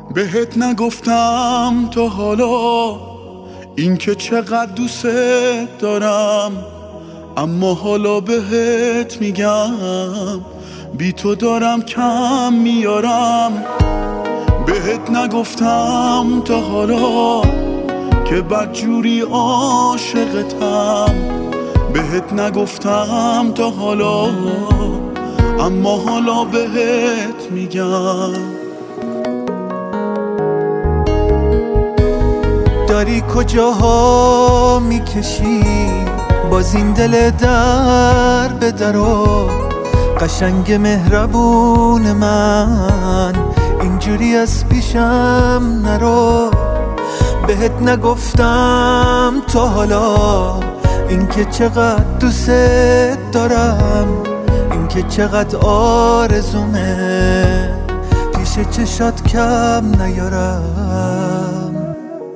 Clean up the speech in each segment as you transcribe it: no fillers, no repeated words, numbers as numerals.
بهت نگفتم تا حالا اینکه چقدر دوست دارم، اما حالا بهت میگم بی تو دارم کم میارم. بهت نگفتم تا حالا که بدجوری عاشقتم، بهت نگفتم تا حالا اما حالا بهت میگم. داری کجاها میکشی باز این دل در به درو، قشنگ مهربون من اینجوری از پیشم نرو. بهت نگفتم تا حالا اینکه چقدر دوست دارم، اینکه چقدر آرزومه پیش چشات کم نیارم.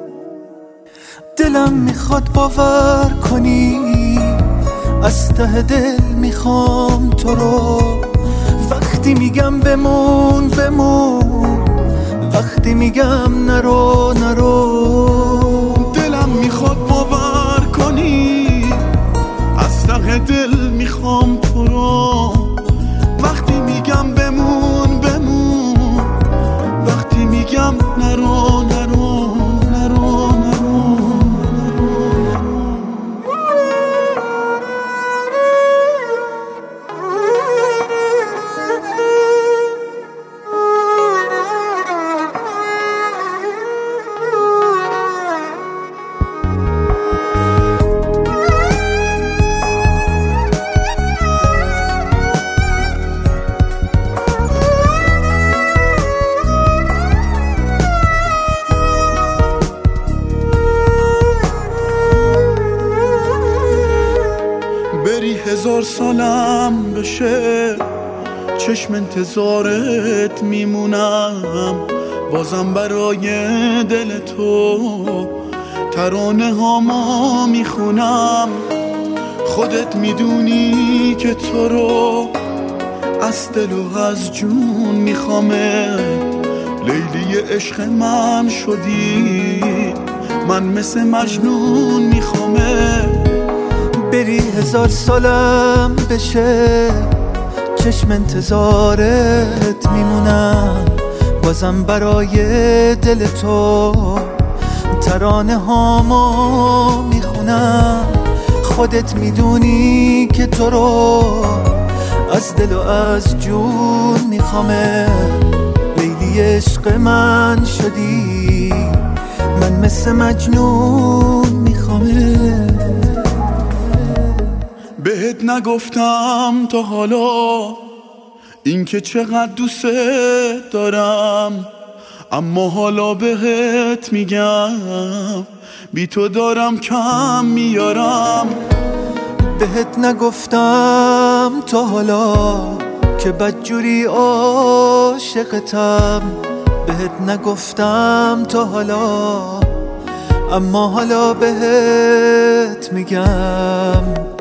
دلم میخواد باور کنی، از ته دل میخوام تو رو. وقتی میگم بمون بمون، وقتی میگم نرو نرو. دلم میخواد باور کنی، از ته دل میخوام تو رو. وقتی میگم بمون بمون، وقتی میگم نرو نرو نرو نرو. بری 1000 سالم بشه چشم انتظارت میمونم، بازم برای دل تو ترانه هامو میخونم. خودت میدونی که تو رو از دل و از جون میخوامه. لیلی عشق من شدی، من مثل مجنون میخوامه. بری 1000 سالم بشه چشم انتظارت میمونم، بازم برای دل تو ترانه هامو میخونم. خودت میدونی که تو رو از دل و از جون میخوامه. لیلی عشق من شدی، من مثل مجنون میخوامه. بهت نگفتم تا حالا اینکه چقدر دوست دارم، اما حالا بهت میگم بی تو دارم کم میارم. بهت نگفتم تا حالا که بدجوری عاشقتم، بهت نگفتم تا حالا اما حالا بهت میگم